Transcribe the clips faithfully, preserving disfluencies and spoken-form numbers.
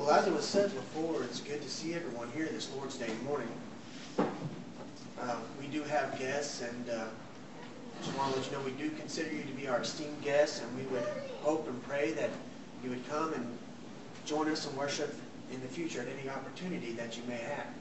Well, as it was said before, it's good to see everyone here this Lord's Day morning. Uh, we do have guests, and uh, just want to let you know we do consider you to be our esteemed guests, and we would hope and pray that you would come and join us in worship in the future at any opportunity that you may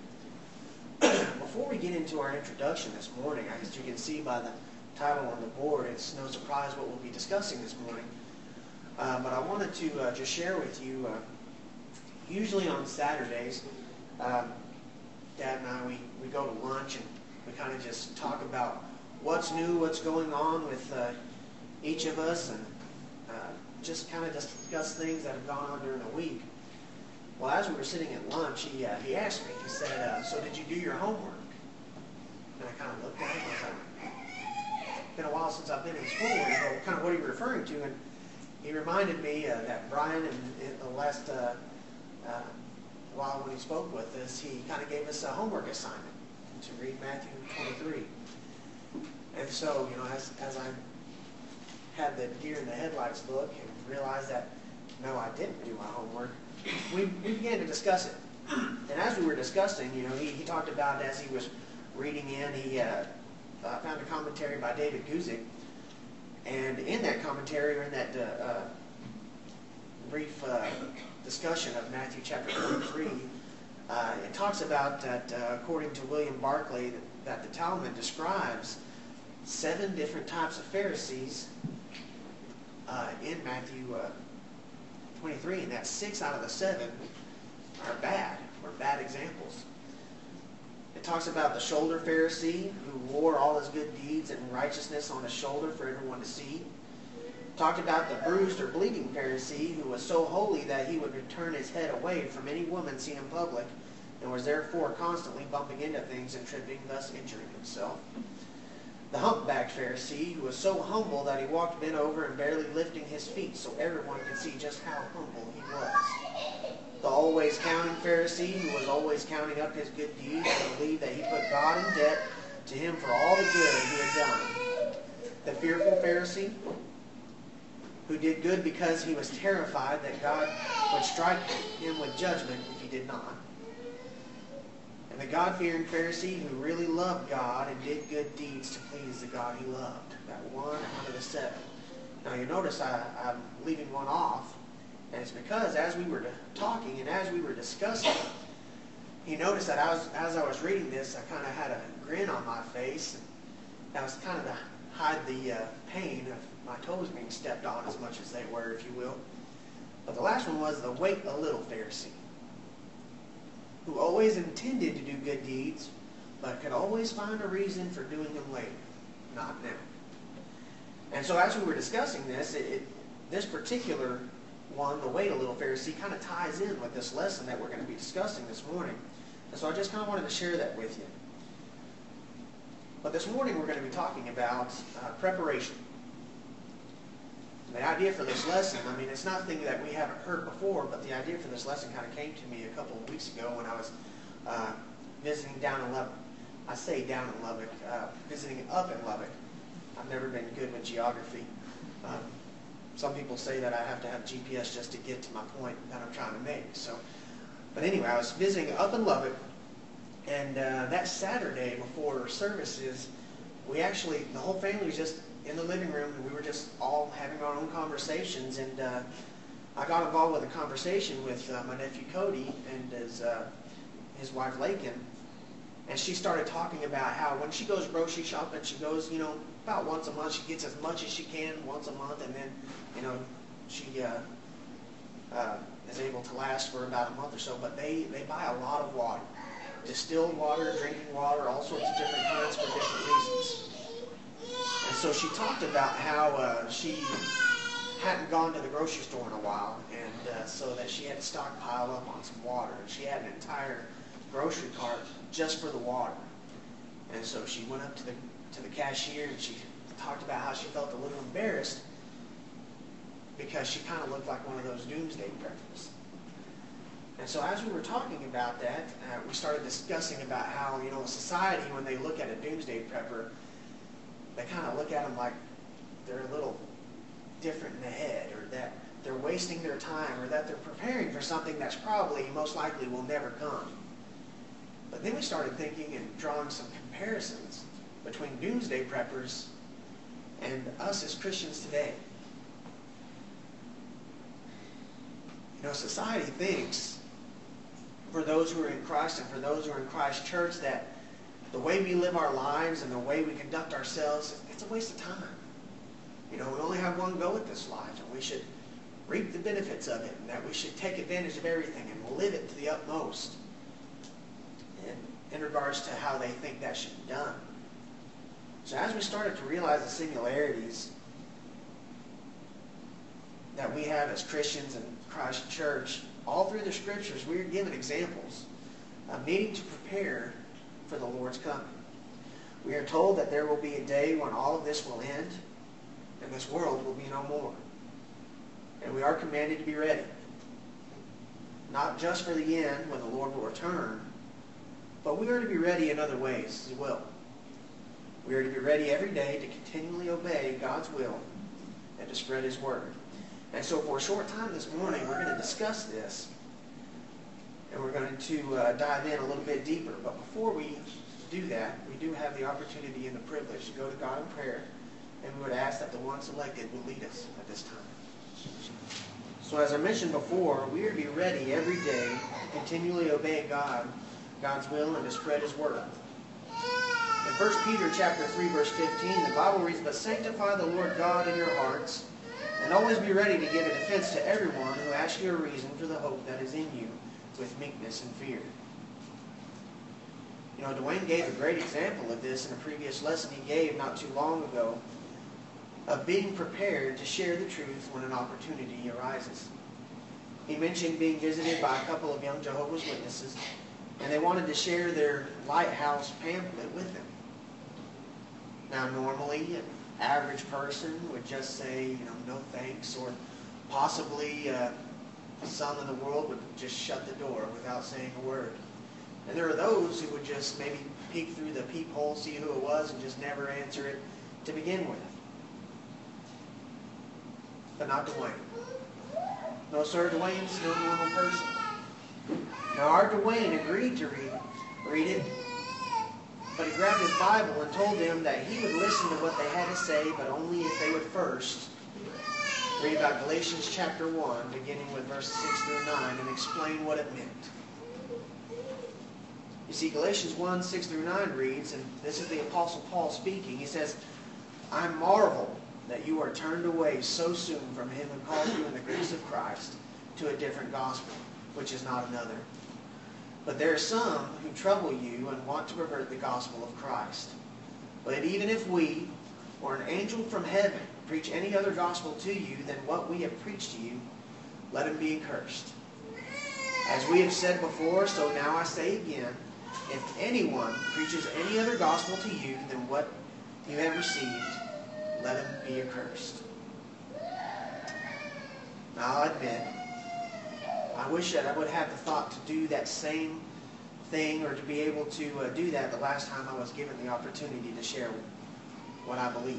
have. Before we get into our introduction this morning, as you can see by the title on the board, it's no surprise what we'll be discussing this morning. Uh, but I wanted to uh, just share with you, uh, usually on Saturdays, um, Dad and I, we, we go to lunch and we kind of just talk about what's new, what's going on with uh, each of us, and uh, just kind of discuss things that have gone on during the week. Well, as we were sitting at lunch, he, uh, he asked me, he said, uh, so did you do your homework? And I kind of looked at him and I was like, it's been a while since I've been in school. And so kind of what are you referring to? And he reminded me uh, that Brian, in, in the last uh, uh, while when he spoke with us, he kind of gave us a homework assignment to read Matthew twenty-three. And so, you know, as, as I had the deer in the headlights look and realized that, no, I didn't do my homework, we, we began to discuss it. And as we were discussing, you know, he, he talked about as he was reading in, he uh, uh, found a commentary by David Guzik. And in that commentary, or in that uh, uh, brief uh, discussion of Matthew chapter twenty-three, uh, it talks about that, uh, according to William Barclay, that, that the Talmud describes seven different types of Pharisees uh, in Matthew uh, twenty-three, and that six out of the seven are bad, or bad examples. It talks about the shoulder Pharisee who wore all his good deeds and righteousness on his shoulder for everyone to see. It talked about the bruised or bleeding Pharisee who was so holy that he would turn his head away from any woman seen in public and was therefore constantly bumping into things and tripping, thus injuring himself. The humpbacked Pharisee who was so humble that he walked bent over and barely lifting his feet so everyone could see just how humble he was. The always counting Pharisee who was always counting up his good deeds and believed that he put God in debt to him for all the good he had done. The fearful Pharisee who did good because he was terrified that God would strike him with judgment if he did not. And the God-fearing Pharisee who really loved God and did good deeds to please the God he loved. That one out of the seven. Now you notice I, I'm leaving one off. And it's because as we were talking and as we were discussing, he noticed that I was, as I was reading this, I kind of had a grin on my face. And that was kind of to hide the uh, pain of my toes being stepped on as much as they were, if you will. But the last one was the wait a little Pharisee, who always intended to do good deeds, but could always find a reason for doing them later, not now. And so as we were discussing this, it, it, this particular one, the wait a little Pharisee, kind of ties in with this lesson that we're going to be discussing this morning. And so I just kind of wanted to share that with you. But this morning we're going to be talking about uh, preparation. The idea for this lesson, I mean, it's nothing that we haven't heard before, but the idea for this lesson kind of came to me a couple of weeks ago when I was uh, visiting down in Lubbock. I say down in Lubbock, uh, visiting up in Lubbock. I've never been good with geography. Um, some people say that I have to have G P S just to get to my point that I'm trying to make. So, but anyway, I was visiting up in Lubbock, and uh, that Saturday before services, we actually, the whole family was just in the living room, and we were just all having our own conversations, and uh, I got involved with a conversation with uh, my nephew Cody and his, uh, his wife Lakin, and she started talking about how when she goes grocery shopping, she goes, you know, about once a month, she gets as much as she can once a month, and then, you know, she uh, uh, is able to last for about a month or so, but they, they buy a lot of water, distilled water, drinking water, all sorts of different kinds for different reasons. And so she talked about how uh, she hadn't gone to the grocery store in a while, and uh, so that she had to stockpile up on some water. And she had an entire grocery cart just for the water. And so she went up to the to the cashier, and she talked about how she felt a little embarrassed because she kind of looked like one of those doomsday preppers. And so as we were talking about that, uh, we started discussing about how, you know, society, when they look at a doomsday prepper, they kind of look at them like they're a little different in the head, or that they're wasting their time or that they're preparing for something that's probably, most likely, will never come. But then we started thinking and drawing some comparisons between doomsday preppers and us as Christians today. You know, society thinks, for those who are in Christ and for those who are in Christ's church, that the way we live our lives and the way we conduct ourselves, it's a waste of time. You know, we only have one go at this life, and we should reap the benefits of it, and that we should take advantage of everything and live it to the utmost in, in regards to how they think that should be done. So as we started to realize the similarities that we have as Christians in Christ's church, all through the Scriptures, we are given examples of needing to prepare for the Lord's coming. We are told that there will be a day when all of this will end, and this world will be no more. And we are commanded to be ready. Not just for the end, when the Lord will return, but we are to be ready in other ways as well. We are to be ready every day to continually obey God's will and to spread His word. And so for a short time this morning, we're going to discuss this. And we're going to uh, dive in a little bit deeper. But before we do that, we do have the opportunity and the privilege to go to God in prayer. And we would ask that the one selected will lead us at this time. So as I mentioned before, we are to be ready every day to continually obey God, God's will, and to spread His word. In First Peter chapter three, verse fifteen, the Bible reads, "But sanctify the Lord God in your hearts, and always be ready to give a defense to everyone who asks you a reason for the hope that is in you, with meekness and fear." You know, Dwayne gave a great example of this in a previous lesson he gave not too long ago, of being prepared to share the truth when an opportunity arises. He mentioned being visited by a couple of young Jehovah's Witnesses, and they wanted to share their Lighthouse pamphlet with them. Now, normally, an average person would just say, you know, no thanks, or possibly uh, some in the world would just shut the door without saying a word. And there are those who would just maybe peek through the peephole, see who it was, and just never answer it to begin with. But not Dwayne. No, sir, Dwayne's no normal person. Now, our Dwayne agreed to read, read it, but he grabbed his Bible and told them that he would listen to what they had to say, but only if they would first read about Galatians chapter one, beginning with verses six through nine, and explain what it meant. You see, Galatians one, six through nine reads, and this is the Apostle Paul speaking, he says, "I marvel that you are turned away so soon from Him who called you in the grace of Christ to a different gospel, which is not another. But there are some who trouble you and want to pervert the gospel of Christ. But even if we, or an angel from heaven, preach any other gospel to you than what we have preached to you, let him be accursed. As we have said before, so now I say again, if anyone preaches any other gospel to you than what you have received, let him be accursed." Now, I'll admit, I wish that I would have the thought to do that same thing, or to be able to uh, do that the last time I was given the opportunity to share what I believe.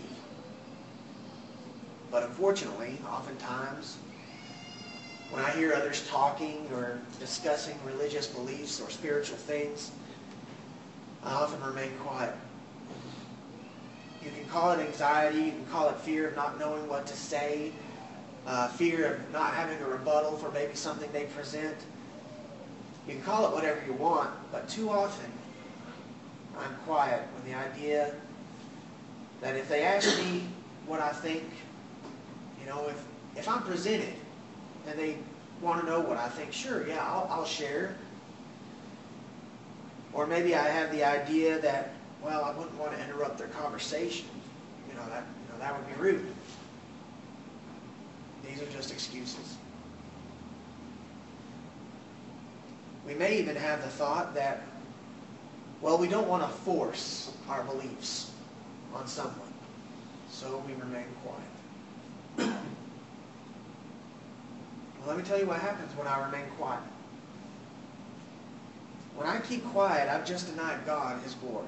But unfortunately, oftentimes, when I hear others talking or discussing religious beliefs or spiritual things, I often remain quiet. You can call it anxiety, you can call it fear of not knowing what to say, uh, fear of not having a rebuttal for maybe something they present. You can call it whatever you want, but too often I'm quiet with the idea that if they ask me what I think, you know, if, if I'm presented and they want to know what I think, sure, yeah, I'll, I'll share. Or maybe I have the idea that, well, I wouldn't want to interrupt their conversation. You know, that, you know, that would be rude. These are just excuses. We may even have the thought that, well, we don't want to force our beliefs on someone, so we remain quiet. Well, let me tell you what happens when I remain quiet. When I keep quiet, I've just denied God His glory.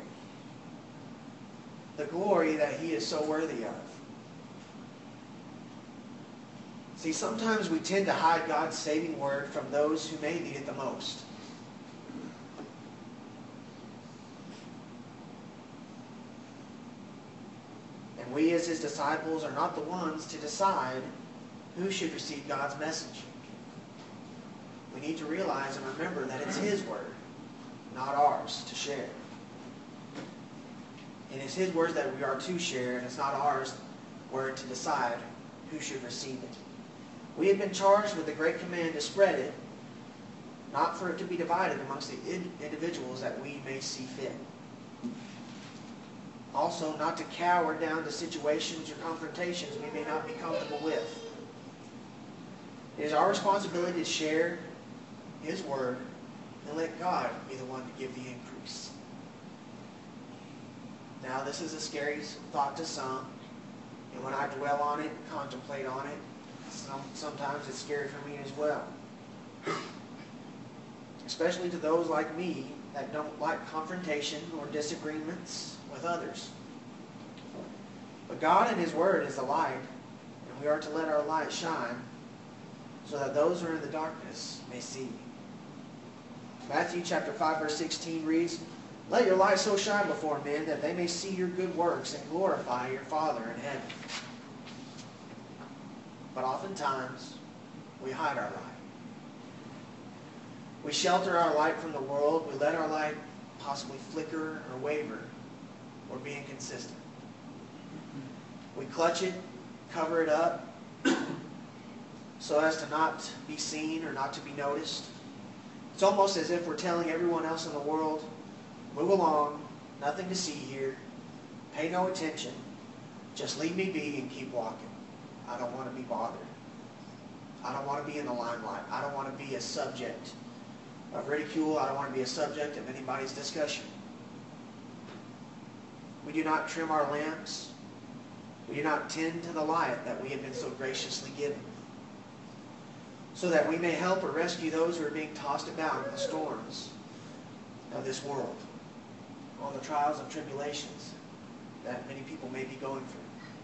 The glory that He is so worthy of. See, sometimes we tend to hide God's saving word from those who may need it the most. And we as His disciples are not the ones to decide who should receive God's message. We need to realize and remember that it's His word, not ours, to share. And it's His words that we are to share, and it's not ours word to decide who should receive it. We have been charged with the great command to spread it, not for it to be divided amongst the individuals that we may see fit. Also, not to cower down to situations or confrontations we may not be comfortable with. It is our responsibility to share His word and let God be the one to give the increase. Now, this is a scary thought to some, and when I dwell on it and contemplate on it, some, sometimes it's scary for me as well. Especially to those like me that don't like confrontation or disagreements with others. But God and His word is the light, and we are to let our light shine so that those who are in the darkness may see. Matthew chapter five verse sixteen reads, "Let your light so shine before men that they may see your good works and glorify your Father in heaven." But oftentimes, we hide our light. We shelter our light from the world. We let our light possibly flicker or waver or be inconsistent. We clutch it, cover it up, so as to not be seen or not to be noticed. It's almost as if we're telling everyone else in the world, move along, nothing to see here, pay no attention, just leave me be and keep walking. I don't want to be bothered. I don't want to be in the limelight. I don't want to be a subject of ridicule. I don't want to be a subject of anybody's discussion. We do not trim our lamps. We do not tend to the light that we have been so graciously given, so that we may help or rescue those who are being tossed about in the storms of this world, all the trials and tribulations that many people may be going through.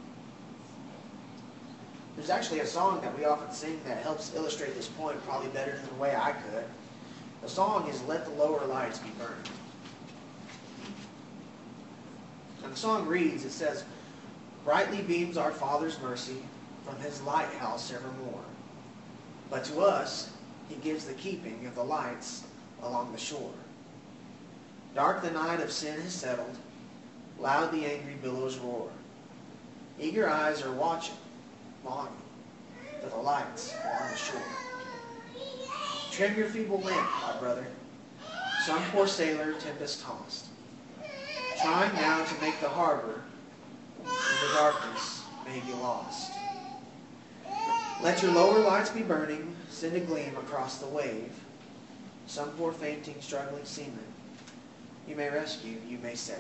There's actually a song that we often sing that helps illustrate this point probably better than the way I could. The song is "Let the Lower Lights Be Burned." And the song reads, it says, "Brightly beams our Father's mercy from His lighthouse evermore. But to us He gives the keeping of the lights along the shore. Dark the night of sin has settled, loud the angry billows roar. Eager eyes are watching, longing for the lights along the shore. Trim your feeble lamp, my brother, some poor sailor tempest-tossed, trying now to make the harbor in the darkness may be lost. Let your lower lights be burning, send a gleam across the wave, some poor fainting, struggling seaman you may rescue, you may save."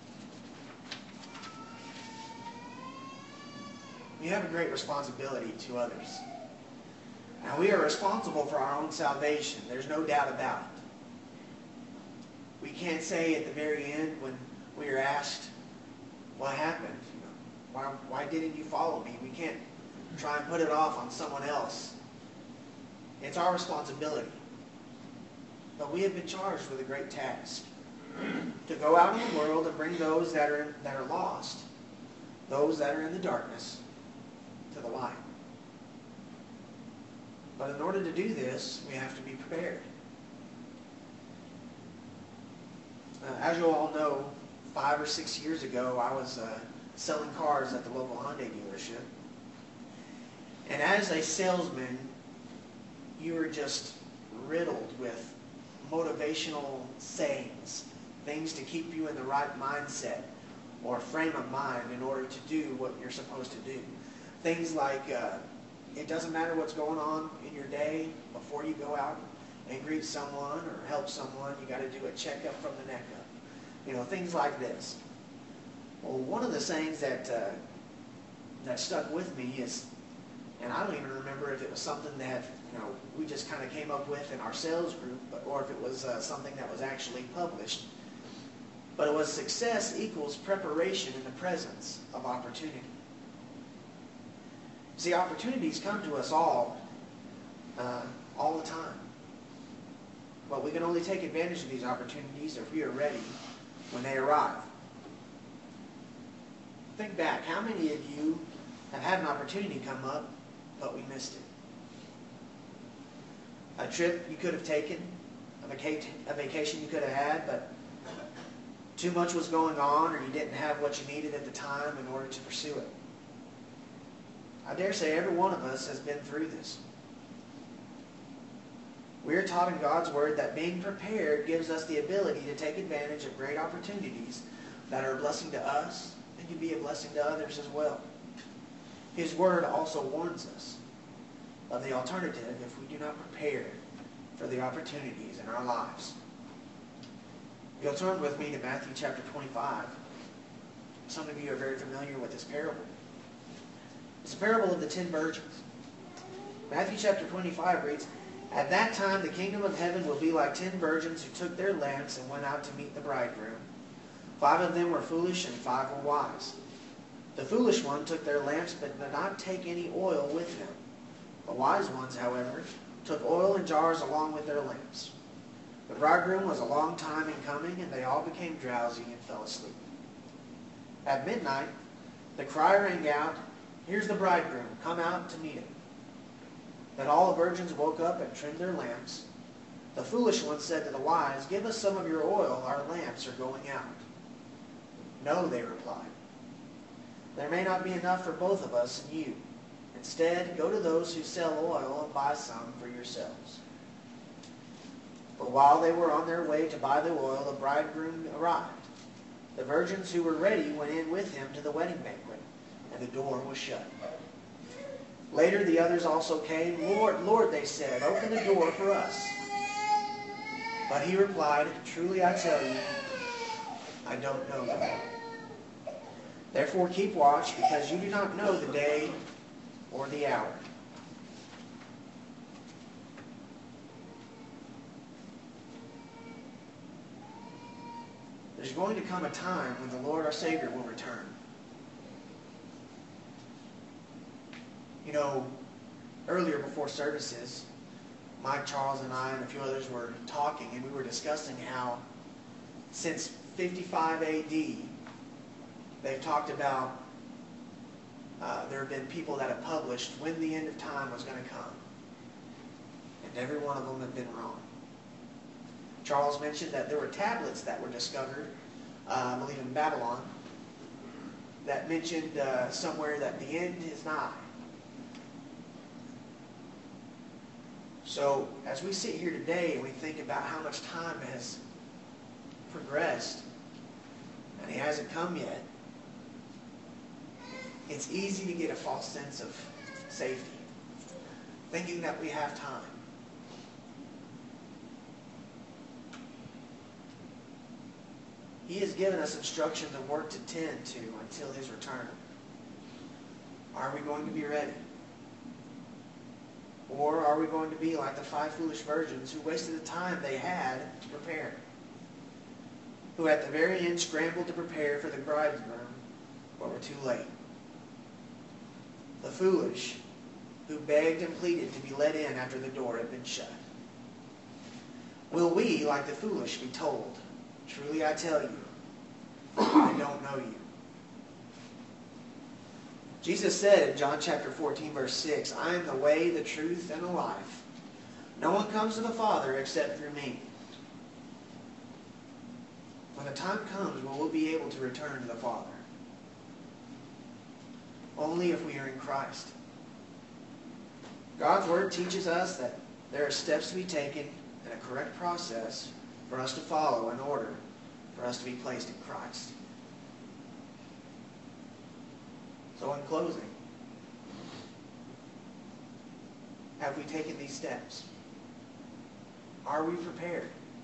We have a great responsibility to others. Now, we are responsible for our own salvation. There's no doubt about it. We can't say at the very end when we are asked, what happened? You know, why, why didn't you follow me? We can't try and put it off on someone else. It's our responsibility. But we have been charged with a great task, to go out in the world and bring those that are, that are lost, those that are in the darkness, to the light. But in order to do this, we have to be prepared. Uh, as you all know, five or six years ago, I was uh, selling cars at the local Hyundai dealership. And as a salesman, you were just riddled with motivational sayings, things to keep you in the right mindset or frame of mind in order to do what you're supposed to do. Things like, uh, it doesn't matter what's going on in your day, before you go out and greet someone or help someone, you got to do a checkup from the neck up. You know, things like this. Well, one of the sayings that, uh, that stuck with me is, and I don't even remember if it was something that, you know, we just kind of came up with in our sales group, but, or if it was uh, something that was actually published. But it was, success equals preparation in the presence of opportunity. See, opportunities come to us all, uh, all the time. But we can only take advantage of these opportunities if we are ready when they arrive. Think back, how many of you have had an opportunity come up, but we missed it? A trip you could have taken, a, vaca a vacation you could have had, but too much was going on, or you didn't have what you needed at the time in order to pursue it. I dare say every one of us has been through this. We are taught in God's Word that being prepared gives us the ability to take advantage of great opportunities that are a blessing to us and can be a blessing to others as well. His Word also warns us of the alternative if we do not prepare for the opportunities in our lives. You'll turn with me to Matthew chapter twenty-five. Some of you are very familiar with this parable. It's a parable of the ten virgins. Matthew chapter twenty-five reads, "At that time the kingdom of heaven will be like ten virgins who took their lamps and went out to meet the bridegroom. Five of them were foolish and five were wise. The foolish one took their lamps but did not take any oil with them. The wise ones, however, took oil in jars along with their lamps. The bridegroom was a long time in coming, and they all became drowsy and fell asleep. At midnight the cry rang out, 'Here's the bridegroom, come out to meet him.' Then all the virgins woke up and trimmed their lamps. The foolish one said to the wise, 'Give us some of your oil, our lamps are going out.' 'No,' they replied. 'There may not be enough for both of us and you. Instead, go to those who sell oil and buy some for yourselves.' But while they were on their way to buy the oil, the bridegroom arrived. The virgins who were ready went in with him to the wedding banquet, and the door was shut. Later the others also came. 'Lord, Lord,' they said, 'open the door for us.' But he replied, 'Truly I tell you, I don't know you. Therefore keep watch, because you do not know the day or the hour.'" There's going to come a time when the Lord our Savior will return. You know, earlier before services, Mike, Charles, and I and a few others were talking, and we were discussing how since fifty-five A D, they've talked about, uh, there have been people that have published when the end of time was going to come. And every one of them have been wrong. Charles mentioned that there were tablets that were discovered, uh, I believe in Babylon, that mentioned uh, somewhere that the end is nigh. So as we sit here today and we think about how much time has progressed and he hasn't come yet, it's easy to get a false sense of safety, thinking that we have time. He has given us instructions and work to tend to until his return. Are we going to be ready? Or are we going to be like the five foolish virgins who wasted the time they had to prepare? Who at the very end scrambled to prepare for the bridegroom, but were too late. The foolish who begged and pleaded to be let in after the door had been shut. Will we, like the foolish, be told, "Truly I tell you, I don't know you"? Jesus said in John chapter fourteen, verse six, "I am the way, the truth, and the life. No one comes to the Father except through me." When the time comes, will we be able to return to the Father? Only if we are in Christ. God's Word teaches us that there are steps to be taken and a correct process for us to follow in order for us to be placed in Christ. So in closing, have we taken these steps? Are we prepared?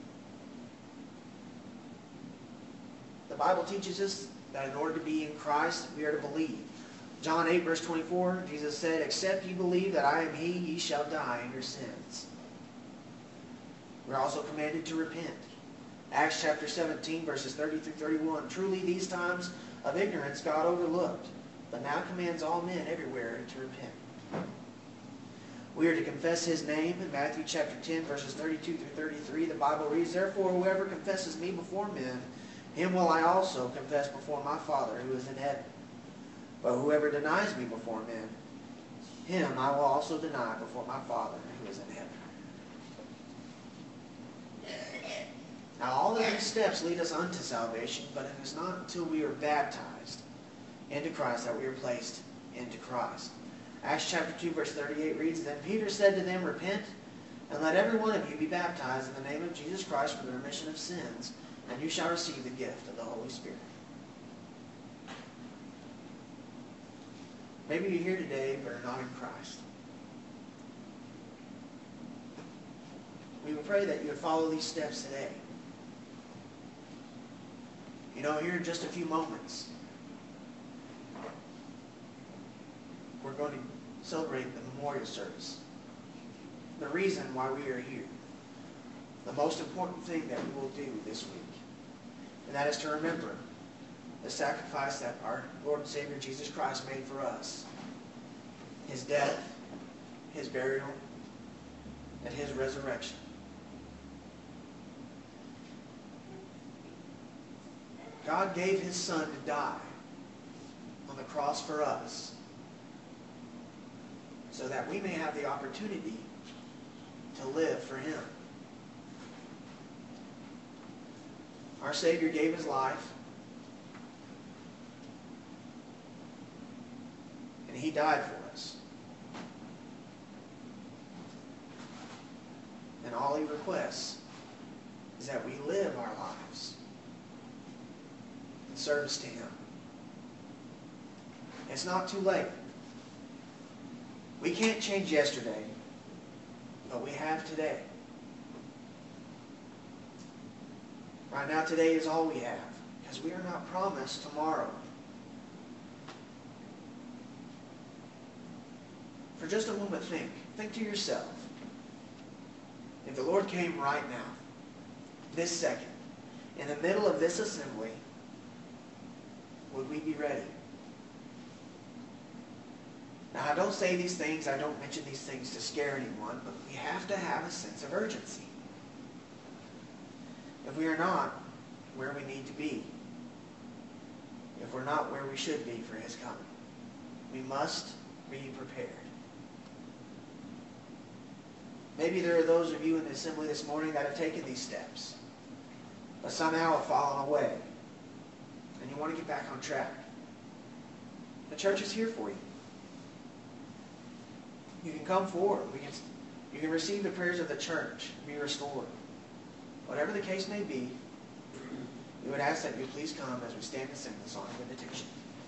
The Bible teaches us that in order to be in Christ, we are to believe. John eight, verse twenty-four, Jesus said, "Except you believe that I am He, ye shall die in your sins." We're also commanded to repent. Acts chapter seventeen, verses thirty through thirty-one, "Truly these times of ignorance God overlooked, but now commands all men everywhere to repent." We are to confess His name. In Matthew chapter ten, verses thirty-two through thirty-three, the Bible reads, "Therefore whoever confesses me before men, him will I also confess before my Father who is in heaven. But whoever denies me before men, him I will also deny before my Father who is in heaven." Now all of these steps lead us unto salvation, but it is not until we are baptized into Christ that we are placed into Christ. Acts chapter two, verse thirty-eight reads, "Then Peter said to them, Repent, and let every one of you be baptized in the name of Jesus Christ for the remission of sins, and you shall receive the gift of the Holy Spirit." Maybe you're here today but are not in Christ. We would pray that you would follow these steps today. You know, here in just a few moments, we're going to celebrate the memorial service. The reason why we are here. The most important thing that we will do this week. And that is to remember the sacrifice that our Lord and Savior Jesus Christ made for us. His death, His burial, and His resurrection. God gave His Son to die on the cross for us so that we may have the opportunity to live for Him. Our Savior gave His life, and He died for us. And all He requests is that we live our lives in service to Him. It's not too late. We can't change yesterday, but we have today. Right now, today is all we have, because we are not promised tomorrow. For just a moment, think. Think to yourself. If the Lord came right now, this second, in the middle of this assembly, would we be ready? Now, I don't say these things, I don't mention these things to scare anyone, but we have to have a sense of urgency. If we are not where we need to be, if we're not where we should be for His coming, we must be prepared. Maybe there are those of you in the assembly this morning that have taken these steps, but somehow have fallen away, and you want to get back on track. The church is here for you. You can come forward. We can, you can receive the prayers of the church and be restored. Whatever the case may be, we would ask that you please come as we stand and sing the song of invitation.